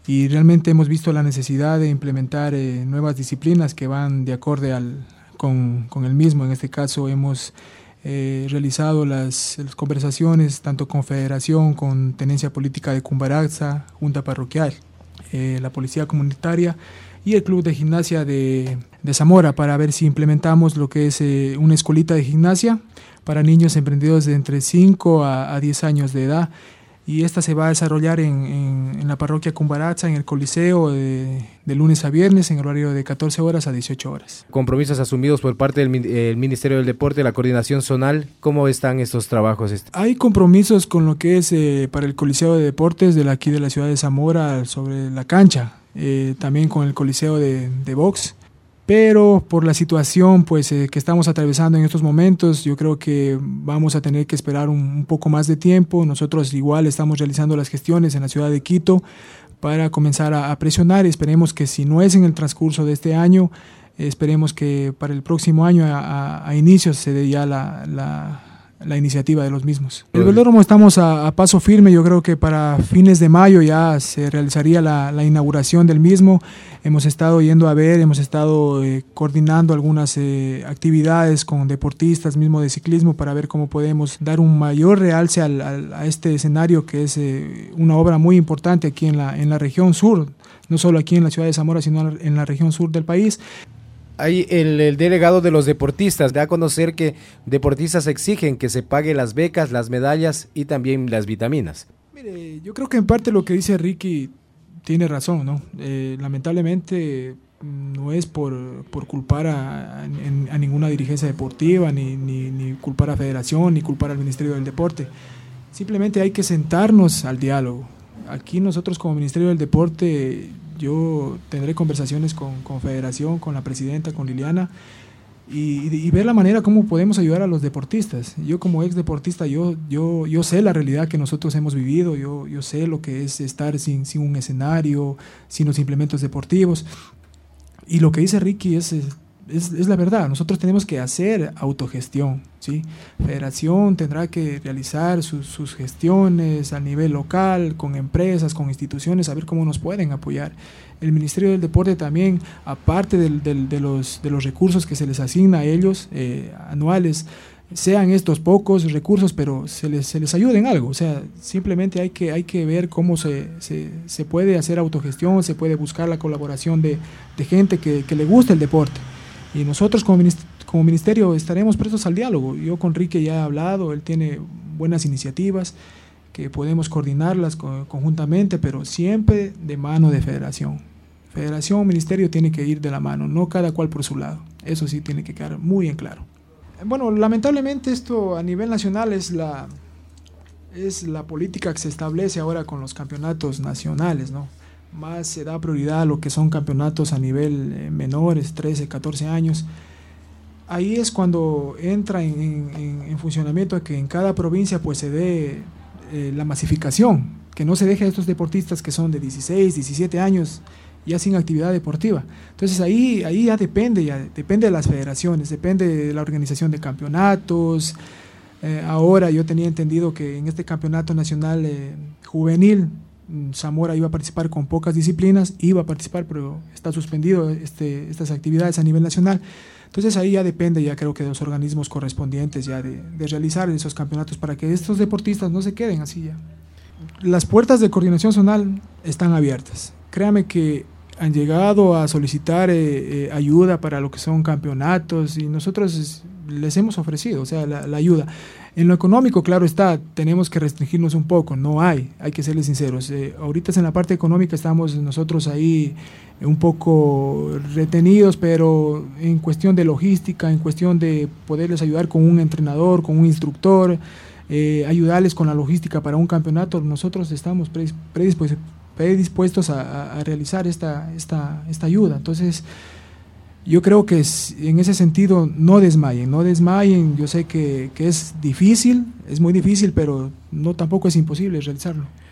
y realmente hemos visto la necesidad de implementar nuevas disciplinas que van de acorde con el mismo. En este caso hemos realizado las conversaciones tanto con Federación, con Tenencia Política de Cumbaraxa, Junta Parroquial, la Policía Comunitaria y el Club de Gimnasia de Zamora, para ver si implementamos lo que es una escuelita de gimnasia para niños emprendidos de entre 5 a 10 años de edad. Y esta se va a desarrollar en la parroquia Cumbaracha, en el Coliseo, de lunes a viernes, en horario de 14 horas a 18 horas. Compromisos asumidos por parte del Ministerio del Deporte, la coordinación zonal. ¿Cómo están estos trabajos? Hay compromisos con lo que es para el Coliseo de Deportes de aquí de la ciudad de Zamora sobre la cancha, también con el Coliseo de Box. Pero por la situación pues, que estamos atravesando en estos momentos, yo creo que vamos a tener que esperar un poco más de tiempo. Nosotros igual estamos realizando las gestiones en la ciudad de Quito para comenzar a presionar. Esperemos que si no es en el transcurso de este año, esperemos que para el próximo año a inicios se dé ya la iniciativa de los mismos. El velódromo estamos a paso firme. Yo creo que para fines de mayo ya se realizaría la inauguración del mismo. Hemos estado yendo a ver, hemos estado coordinando algunas actividades con deportistas mismo de ciclismo para ver cómo podemos dar un mayor realce a este escenario, que es una obra muy importante aquí en la región sur, no solo aquí en la ciudad de Zamora, sino en la región sur del país. Hay el delegado de los deportistas da a conocer que deportistas exigen que se pague las becas, las medallas y también las vitaminas. Mire, yo creo que en parte lo que dice Ricky tiene razón, ¿no? Lamentablemente no es por culpar a ninguna dirigencia deportiva, ni culpar a Federación, ni culpar al Ministerio del Deporte. Simplemente hay que sentarnos al diálogo. Aquí nosotros como Ministerio del Deporte, yo tendré conversaciones con Federación, con la presidenta, con Liliana, y ver la manera como podemos ayudar a los deportistas. Yo como ex deportista, yo sé la realidad que nosotros hemos vivido, yo sé lo que es estar sin un escenario, sin los implementos deportivos, y lo que dice Ricky es la verdad. Nosotros tenemos que hacer autogestión, ¿sí? Federación tendrá que realizar sus gestiones a nivel local, con empresas, con instituciones, a ver cómo nos pueden apoyar. El Ministerio del Deporte también, aparte de los recursos que se les asigna a ellos anuales, sean estos pocos recursos, pero se les ayude en algo. O sea, simplemente hay que ver cómo se puede hacer autogestión, se puede buscar la colaboración de gente que le guste el deporte. Y nosotros como ministerio estaremos prestos al diálogo. Yo con Rique ya he hablado, él tiene buenas iniciativas que podemos coordinarlas conjuntamente, pero siempre de mano de Federación. Federación, ministerio tiene que ir de la mano, no cada cual por su lado. Eso sí tiene que quedar muy en claro. Bueno, lamentablemente esto a nivel nacional es la política que se establece ahora con los campeonatos nacionales, ¿no? Más se da prioridad a lo que son campeonatos a nivel menores, 13, 14 años. Ahí es cuando entra en funcionamiento que en cada provincia pues se dé la masificación, que no se deje a estos deportistas que son de 16, 17 años ya sin actividad deportiva. Entonces ahí ya depende de las federaciones, depende de la organización de campeonatos. Ahora yo tenía entendido que en este campeonato nacional juvenil, Zamora iba a participar con pocas disciplinas, iba a participar, pero está suspendido estas actividades a nivel nacional. Entonces ahí ya depende, ya creo que de los organismos correspondientes ya de realizar esos campeonatos para que estos deportistas no se queden así ya. Las puertas de coordinación zonal están abiertas. Créame que han llegado a solicitar ayuda para lo que son campeonatos y nosotros les hemos ofrecido, o sea, la ayuda. En lo económico, claro está, tenemos que restringirnos un poco, no hay que serles sinceros. Ahorita en la parte económica estamos nosotros ahí un poco retenidos, pero en cuestión de logística, en cuestión de poderles ayudar con un entrenador, con un instructor, ayudarles con la logística para un campeonato, nosotros estamos predispuestos a realizar esta ayuda. Entonces, yo creo que en ese sentido no desmayen. Yo sé que es difícil, es muy difícil, pero tampoco es imposible realizarlo.